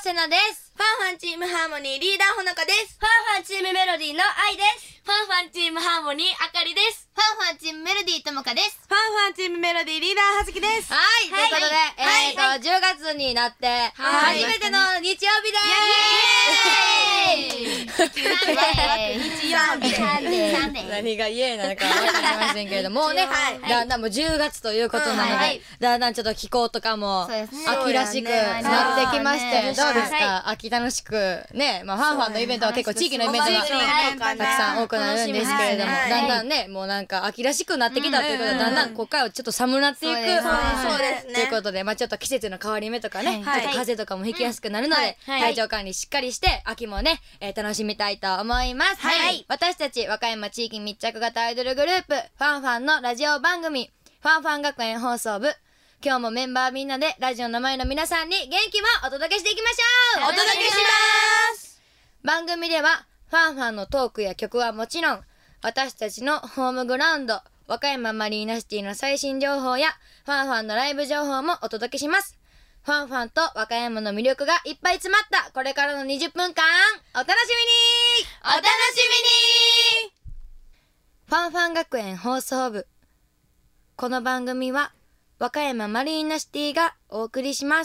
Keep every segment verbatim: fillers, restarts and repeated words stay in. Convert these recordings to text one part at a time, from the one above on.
せなです。 ファンファンチームハーモニーリーダーほのかです。 ファンファンチームメロディーの愛です。 ファンファンチームハーモニーあかりです。 ファンファンチームメロディーともかです。 ファンファンチームメロディーリーダーはずきです。 はい、ということで、えーと、じゅうがつになって、初めての日曜日でーす。 日曜日サンデー。 何がイエーなのかわかりませんけれども、もうね、だんだんもうじゅうがつということなので、だんだんちょっと気候とかも秋らしくなってきまして、どうですか？秋楽しくね、まあファンファンのイベントは結構地域のイベントがたくさん多くなるんですけれども、だんだんね、もうなんか秋らしくなってきたということで、だんだんここからはちょっと寒なっていくということで、まあちょっと季節の変わり目とかね、ちょっと風邪とかもひきやすくなるので、体調管理しっかりして秋もね、楽しみたいと思います。私たち和歌山地域密着型アイドルグループファンファンのラジオ番組ファンファン学園放送部、今日もメンバーみんなでラジオの前の皆さんに元気もお届けしていきましょう。 お届けします。 番組ではファンファンのトークや曲はもちろん、私たちのホームグラウンド和歌山マリーナシティの最新情報やファンファンのライブ情報もお届けします。ファンファンと和歌山の魅力がいっぱい詰まったこれからのにじゅっぷんかん、お楽しみにお楽しみに。 ファンファン学園放送部、この番組は和歌山マリーナシティがお送りします。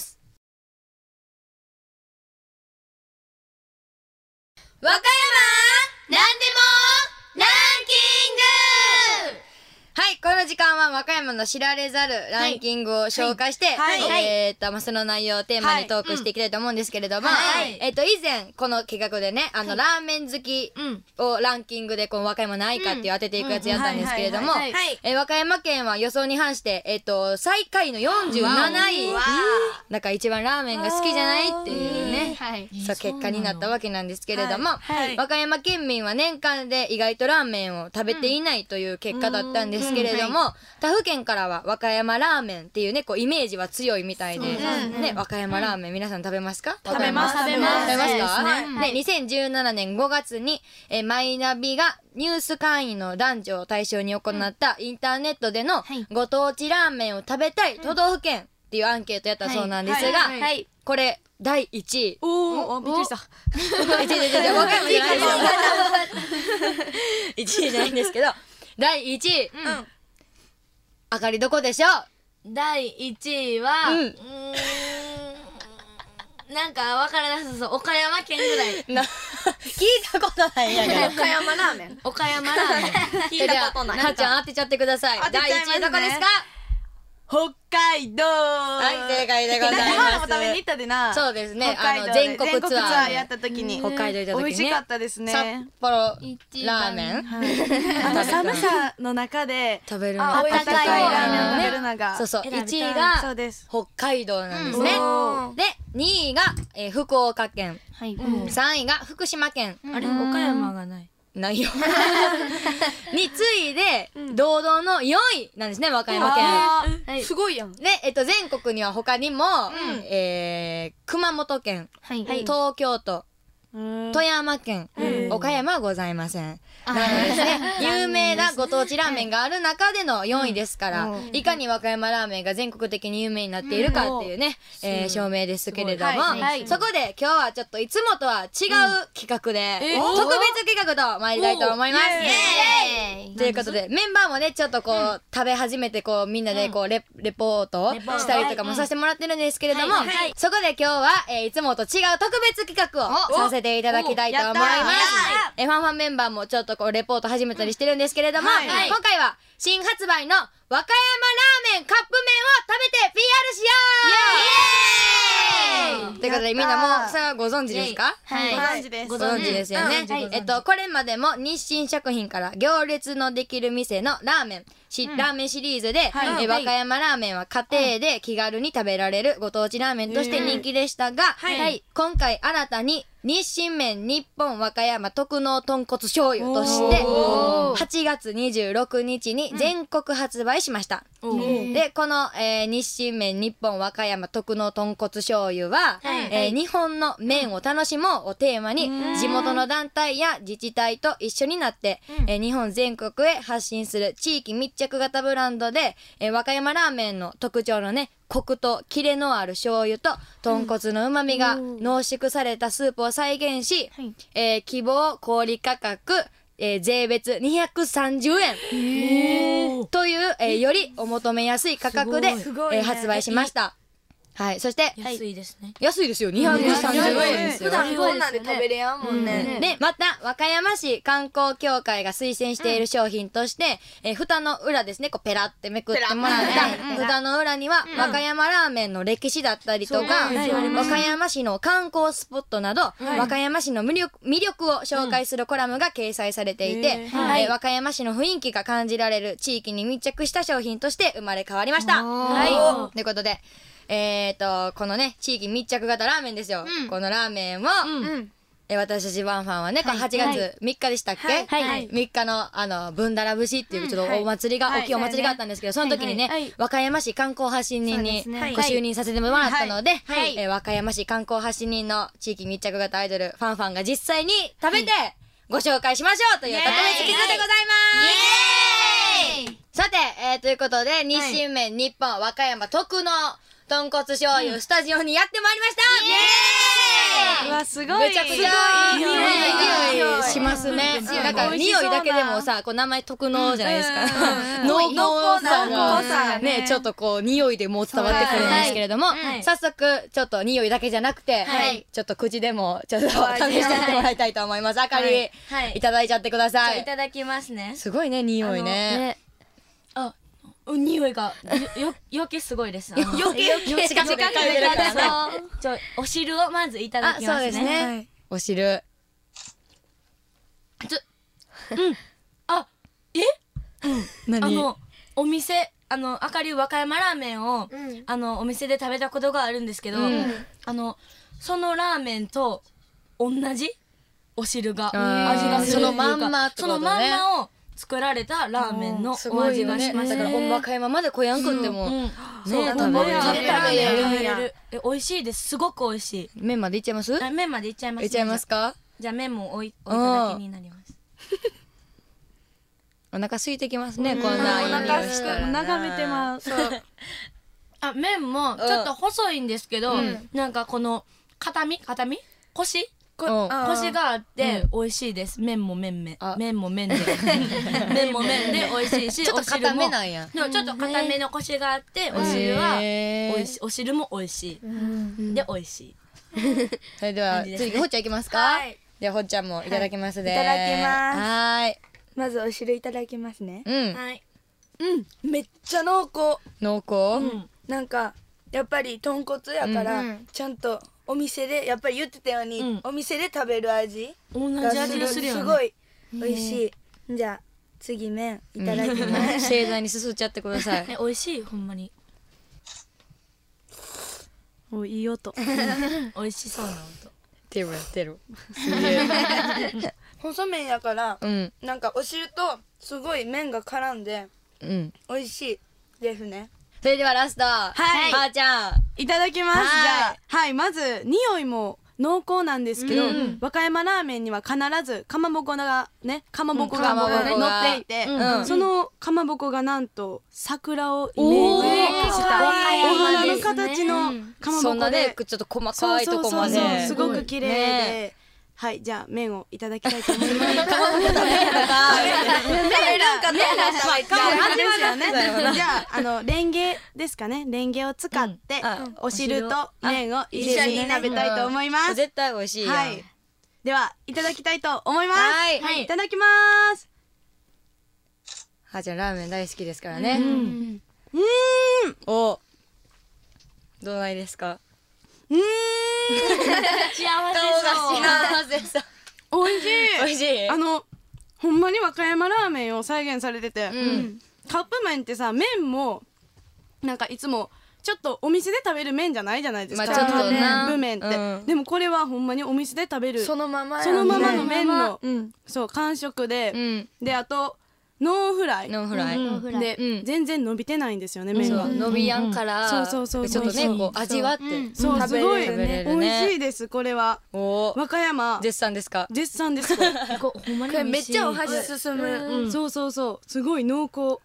和歌山なんでもランキング。 はい、この時間は和歌山の知られざるランキングを紹介して、はいはい、えーと、まあ、その内容をテーマにトークしていきたいと思うんですけれども、はいうん、えーと、以前、この企画でね、あの、はい、ラーメン好きをランキングで、この和歌山何位かっていう当てていくやつやったんですけれども、和歌山県は予想に反して、えーと、最下位のよんじゅうなない。だから一番ラーメンが好きじゃないっていうね、そう、結果になったわけなんですけれども、はいはい、和歌山県民は年間で意外とラーメンを食べていないという結果だったんですけれども、うんはい、他府県からは和歌山ラーメンっていうね、こうイメージは強いみたいで、ね、和歌山ラーメン皆さん食べますか？ 食べます。 食べます。食べますか？ はいね、にせんじゅうななねんごがつに、えマイナビがニュース会員の男女を対象に行ったインターネットでのご当地ラーメンを食べたい都道府県っていうアンケートやったそうなんですが、はいはい、これだいいちい。 おー、びっくりした。 いちいじゃないですよ。いちいじゃないんですけど、だいいちい。うん。あかりどこでしょう？ だいいちいは、うん、うーん、なんかわからなさそう。岡山県ぐらい。 な聞いたことないんやけど。 岡山ラーメン。 岡山ラーメン。 聞いたことない。 はっちゃん当てちゃってください。だいいちいどこですか？ 北海道。 はい、正解でございます。 食べに行ったでな。 そうですね。あの全国ツアーやった時に北海道行った時に美味しかったですね。 札幌ラーメン。 あの寒さの中で食べるあったかいラーメンを食べるのが、 そうそう。いちいが北海道なんですね。で、にいが福岡県、さんいが福島県。 あれ岡山がない。 ないよに次いで、うん、堂々のよんいなんですね、和歌山県、 はい、すごいやん。 で、えっと、全国には他にも、うん、えー、熊本県、はい、東京都、富山県、岡山はございません。なのでですね、有名なご当地ラーメンがある中でのよんいですから、いかに和歌山ラーメンが全国的に有名になっているかっていうね、えー、証明ですけれども、そこで今日はちょっといつもとは違う企画で、特別企画と参りたいと思います。イエーイということで、メンバーもね、ちょっとこう、食べ始めてこう、みんなでこう、レ、レポートをしたりとかもさせてもらってるんですけれども、そこで今日は、えー、いつもと違う特別企画をさせていただきたいと思います。え、ファンファンメンバーもちょっとこうレポート始めたりしてるんですけれども、はいはい、今回は新発売の和歌山ラーメンカップ麺を食べて ピーアール しよう。イエーイということで、みんなもうそれはご存知ですか？ はい、ご存知です。 ご存知ですよね。うんはい、えっと、これまでも日清食品から行列のできる店のラーメン、し、うん、ラーメンシリーズで、はい、え和歌山ラーメンは家庭で気軽に食べられるご当地ラーメンとして人気でしたが、はいはい、今回新たに日清麺日本和歌山特納豚骨醤油としてはちがつにじゅうろくにちに全国発売しました。で、この、えー、日清麺日本和歌山特納豚骨醤油は、はい、えー、日本の麺を楽しもうをテーマに地元の団体や自治体と一緒になって、えー、日本全国へ発信する地域密着着型ブランドで、えー和歌山ラーメンの特徴のねコクとキレのある醤油と豚骨の旨味が濃縮されたスープを再現し、えー希望小売価格、えー税別にひゃくさんじゅうえんという、えーよりお求めやすい価格で、えー発売しました。はい、そして安いですね。 安いですよ、にひゃくさんじゅうえんですよ。 普段こんなんで食べれやんもんね。 で、また、和歌山市観光協会が推薦している商品として、えー蓋の裏ですね、こうペラってめくってもらった蓋の裏には、和歌山ラーメンの歴史だったりとか、和歌山市の観光スポットなど、和歌山市の魅力魅力を紹介するコラムが掲載されていて、えー和歌山市の雰囲気が感じられる地域に密着した商品として生まれ変わりました。はい。ということで、えっと、このね、地域密着型ラーメンですよ。このラーメンを、え私たちワンファンはね、これはちがつみっかでしたっけ、はい、みっかの、あの、ぶんだら節っていうちょっとお祭りが、大きいお祭りがあったんですけど、その時にね、和歌山市観光発信人にご就任させてもらったので、え和歌山市観光発信人の地域密着型アイドル、ファンファンが実際に食べてご紹介しましょうという特別企画でございます。イエーイさて、えー、ということで、日清麺日本和歌山特の豚骨醤油、スタジオにやってまいりました。イエーイ。 うわすごい。 めちゃくちゃいい匂いしますね。なんか匂いだけでもさ、こう名前特濃じゃないですか。濃厚さがね、ちょっとこう匂いでもう伝わってくるんですけれども、早速ちょっと匂いだけじゃなくて、ちょっと口でもちょっと試してみてもらいたいと思います。あかり、いただいちゃってください。 いただきますね。 すごいね、匂いね。 あ、匂いがよ余計すごいです。 余計余計近くで嗅いでるから。ちょお汁をまずいただきますね。 そうですね。お汁。 ちょ、うん。あ、え？うん。あのお店あのあかり和歌山ラーメンをあのお店で食べたことがあるんですけど、あのそのラーメンと同じお汁が味がする。 そのまんまってことね。 そのまんまを作られたラーメンのお味がしますね。 だからほんま和歌山まで来やんくってもね食べれる。え美味しいです。すごく美味しい。 麺までいっちゃいます？ 麺までいっちゃいます。 いっちゃいますか？ じゃあ麺もおいおいただきになります。 お腹空いてきますね。こんないい匂いしたら。 眺めてます。 あ麺もちょっと細いんですけど、なんかこの硬み硬みコシコシがあって美味しいです。麺も麺麺麺も麺で麺も麺で美味しいし、 ちょっと硬めなんや。 ちょっと硬めのコシがあってお汁は美味しい。お汁も美味しいで美味しい。 それでは次ほっちゃんいきますか。ではほっちゃんもいただきますね。 いただきます。 はい。 まずお汁いただきますね。 うん。 はい。 うん、めっちゃ濃厚。 濃厚？ なんかやっぱり豚骨やからちゃんとお店でやっぱり言ってたようにお店で食べる味同じ味がするよね。 すごい美味しい。じゃあ次麺いただきます。 盛大にすすっちゃってください。 美味しいほんまに。 おいい音。 美味しそうな音。 テルやってる。 細麺やからなんかお汁とすごい麺が絡んで美味しいですね。 それではラスト、はい、はーちゃんいただきます。じゃあはい、まず匂いも濃厚なんですけど、和歌山ラーメンには必ずかまぼこがねかまぼこが乗っていて、そのかまぼこがなんと桜をイメージしたお花の形のかまぼこで、 そんなねちょっと細かいとこまですごく綺麗で。はい、じゃあ麺をいただきたいと思います。 かまぼこ食べるのか。 じゃああのレンゲですかね。レンゲを使ってお汁と麺を一緒に食べたいと思います。 絶対美味しい。 はい。ではいただきたいと思います。 はい。 いただきます。 はーちゃんラーメン大好きですからね。うん。お。どうないですか。 うん。 幸せそう。 幸せそう。 おいしい。 おいしい。 あのほんまに和歌山ラーメンを再現されてて、カップ麺ってさ麺もなんかいつもちょっとお店で食べる麺じゃないじゃないですか。 まあちょっとな。 カップ麺ってでもこれはほんまにお店で食べるそのままそのままの麺のそう感触で、であとノンフライノンフライで全然伸びてないんですよね麺が。 伸びやんからそうそうそうちょっとねこう味わってそうすごい美味しいです。これは和歌山絶賛ですか。 絶賛です。 これめっちゃお箸進む。 そうそうそうすごい濃厚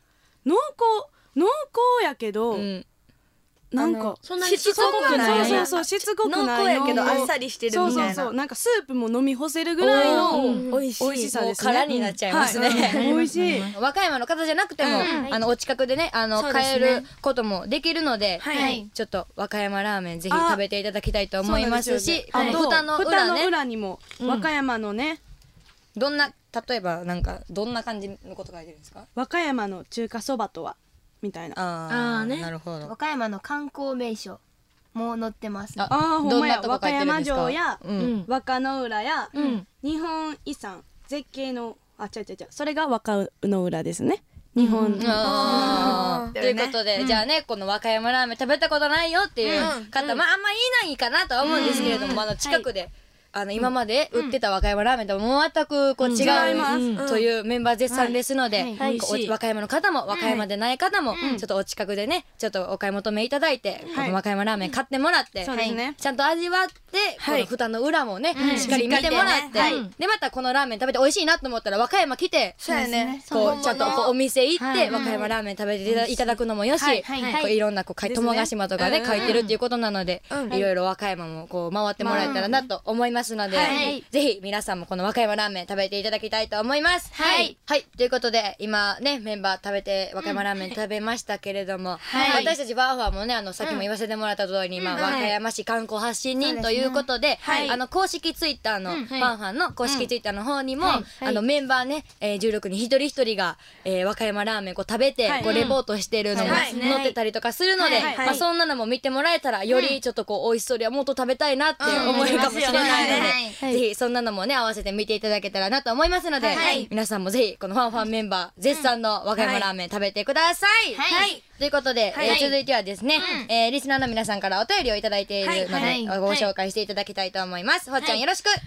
濃厚濃厚やけど、うん、なんかそんなにしつこくない。 そうそうそう、しつこくない。 濃厚やけどあっさりしてるみたいな。 そうそうそう、なんかスープも飲み干せるぐらいの美味しさですね。 空になっちゃいますね。 美味しい。 和歌山の方じゃなくても、あのお近くでね、あの買えることもできるので、ちょっと和歌山ラーメンぜひ食べていただきたいと思いますし、 あと蓋の裏にも和歌山のね、 どんな例えばなんかどんな感じのこと書いてるんですか？ 和歌山の中華そばとは。みたいな。 ああね。なるほど。 和歌山の観光名所も載ってます。 ああ、ほんまや。和歌山城や和歌の浦や日本遺産絶景の、あ、違う違う違う、それが和歌の浦ですね。日本。ということで、じゃあね、この和歌山ラーメン食べたことないよっていう方、まああんまいないかなとは思うんですけれども、あの近くで。あの今まで売ってた和歌山ラーメンとも全くこう違うというメンバー絶賛ですので、和歌山の方も和歌山でない方もちょっとお近くでね、ちょっとお買い求めいただいて、この和歌山ラーメン買ってもらって、ちゃんと味わってこの蓋の裏もねしっかり見てもらって、でまたこのラーメン食べて美味しいなと思ったら和歌山来て、こうちゃんとこうお店行って和歌山ラーメン食べていただくのもよし、いろんなこう友ヶ島とかね書いてるっていうことなので、いろいろ和歌山もこう回ってもらえたらなと思いますますので、はい、ぜひ皆さんもこの和歌山ラーメン食べていただきたいと思います。はい、はい、ということで今ねメンバー食べて和歌山ラーメン食べましたけれども、はい、私たちバーファーもねあのさっきも言わせてもらった通りに、うん、まあ、和歌山市観光発信人ということで、はい、あの公式ツイッターの、うん、バーファーの公式ツイッターの方にも、はい、あのメンバーね、えー、じゅうろくにん一人一人が、えー、和歌山ラーメンこう食べて、はい、こうレポートしてるのも載ってたりとかするので、はい、まあ、そんなのも見てもらえたらよりちょっとこう美味しそうでもっと食べたいなって思えるかもしれないので、はい、ぜひそんなのもね合わせて見ていただけたらなと思いますので、はい、皆さんもぜひこのファンファンメンバー絶賛の和歌山ラーメン食べてください。はい、ということで、はい、えー、続いてはですね、うん、えー、リスナーの皆さんからお便りをいただいているので、はいはい、ご紹介していただきたいと思います。ほっちゃんよろしく。 はい、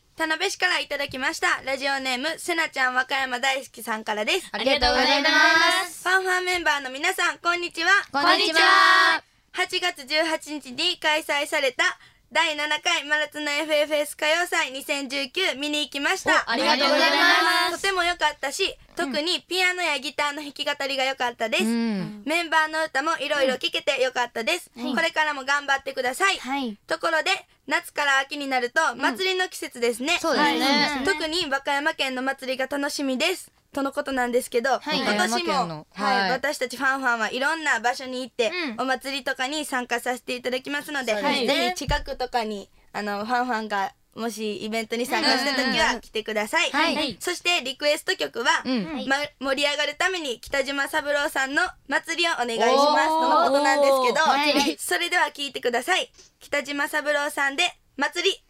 田辺市からいただきました。ラジオネームせなちゃん和歌山大好きさんからです。 ありがとうございます。 ファンファンメンバーの皆さんこんにちは。 こんにちは。 はちがつじゅうはちにちに開催されただいななかい真夏の エフエフエス 歌謡祭にせんじゅうきゅう見に行きました。 ありがとうございます。 とても良かったし、特にピアノやギターの弾き語りが良かったです。うん、メンバーの歌もいろいろ聴けて良かったです。うん、これからも頑張ってください。はい、ところで、夏から秋になると祭りの季節ですね。うん、 そうですね。 特に和歌山県の祭りが楽しみです。とのことなんですけど、はい、今年も、はいはい、私たちファンファンはいろんな場所に行って、うん、お祭りとかに参加させていただきますので、はい、ぜひ近くとかにあのファンファンがもしイベントに参加した時は来てください。はい、そしてリクエスト曲は、うんま、盛り上がるために北島三郎さんの祭りをお願いしますとのことなんですけど、はい、それでは聴いてください。北島三郎さんで祭り。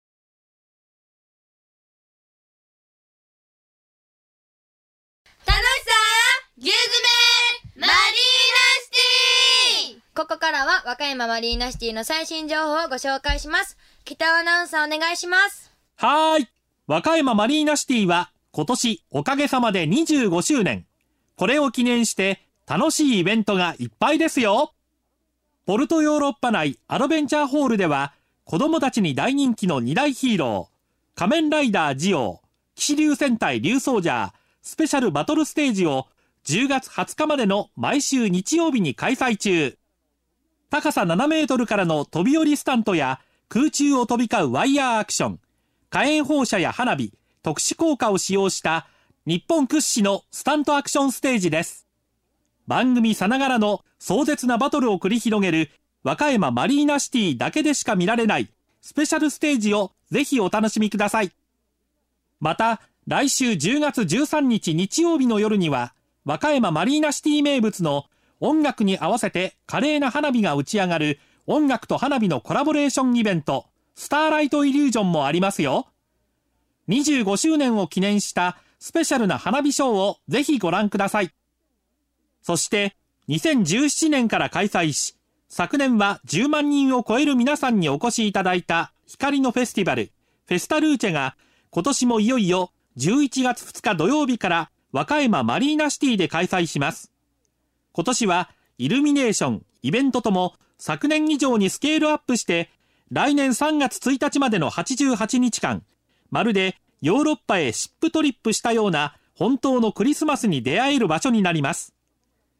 楽しさぎゅう詰めマリーナシティ。 ここからは和歌山マリーナシティの最新情報をご紹介します。北尾アナウンサーお願いします。 はーい、和歌山マリーナシティは今年おかげさまでにじゅうごしゅうねん。これを記念して楽しいイベントがいっぱいですよ。ポルトヨーロッパ内アドベンチャーホールでは子供たちに大人気のに大ヒーロー仮面ライダージオウ、騎士竜戦隊竜ソージャースペシャルバトルステージをじゅうがつはつかまでの毎週日曜日に開催中。高さななメートルからの飛び降りスタントや空中を飛び交うワイヤーアクション、火炎放射や花火、特殊効果を使用した日本屈指のスタントアクションステージです。番組さながらの壮絶なバトルを繰り広げる和歌山マリーナシティだけでしか見られないスペシャルステージをぜひお楽しみください。また、来週じゅうがつじゅうさんにち日曜日の夜には和歌山マリーナシティ名物の音楽に合わせて華麗な花火が打ち上がる音楽と花火のコラボレーションイベントスターライトイリュージョンもありますよ。にじゅうごしゅうねんを記念したスペシャルな花火ショーをぜひご覧ください。そしてにせんじゅうななねんから開催し、昨年はじゅうまんにんを超える皆さんにお越しいただいた光のフェスティバルフェスタルーチェが今年もいよいよじゅういちがつふつか土曜日から和歌山マリーナシティで開催します。今年はイルミネーション、イベントとも昨年以上にスケールアップして来年さんがつついたちまでのはちじゅうはちにちかん、まるでヨーロッパへシップトリップしたような本当のクリスマスに出会える場所になります。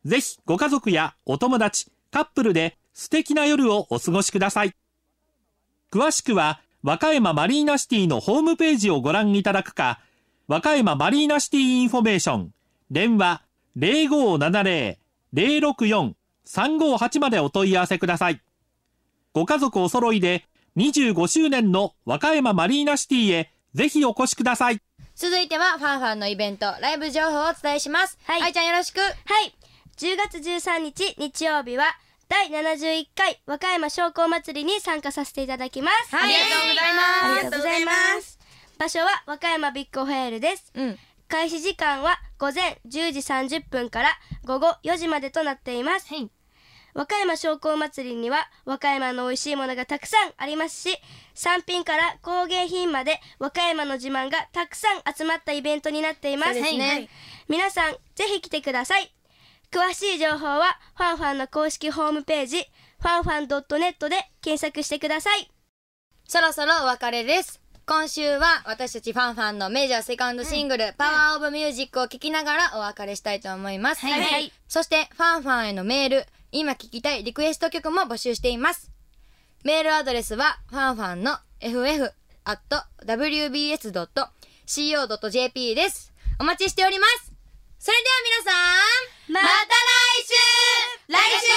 ぜひご家族やお友達、カップルで素敵な夜をお過ごしください。詳しくは和歌山マリーナシティのホームページをご覧いただくか、和歌山マリーナシティインフォメーション電話 ゼロごーななゼロ ゼロろくよん さんごーはち までお問い合わせください。ご家族お揃いでにじゅうごしゅうねんの和歌山マリーナシティへぜひお越しください。 続いてはファンファンのイベントライブ情報をお伝えします。はい、愛ちゃんよろしく。 はい、じゅうがつじゅうさんにち日曜日はだいななじゅういっかい和歌山商工祭りに参加させていただきます。 はい、ありがとうございます。 ありがとうございます。場所は和歌山ビッグホエールです、うん、開始時間はごぜんじゅうじさんじゅっぷんからごごよじまでとなっています、はい、和歌山商工祭りには和歌山の美味しいものがたくさんありますし、産品から工芸品まで和歌山の自慢がたくさん集まったイベントになっています。そうですね、はい、皆さんぜひ来てください。詳しい情報はファンファンの公式ホームページファンファン ドットネット で検索してください。 そろそろお別れです。今週は私たちファンファンのメジャーセカンドシングル、うん、パワーオブミュージックを聴きながらお別れしたいと思います、はいはい、そしてファンファンへのメール、今聴きたいリクエスト曲も募集しています。メールアドレスはファンファンの エフエフ アット ダブリュービーエス ドット シーオー ドット ジェーピー です。お待ちしております。それでは皆さん、 また来週来週も聞いてね。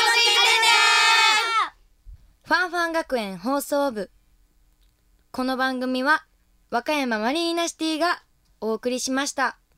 ファンファン学園放送部。この番組は和歌山マリーナシティがお送りしました。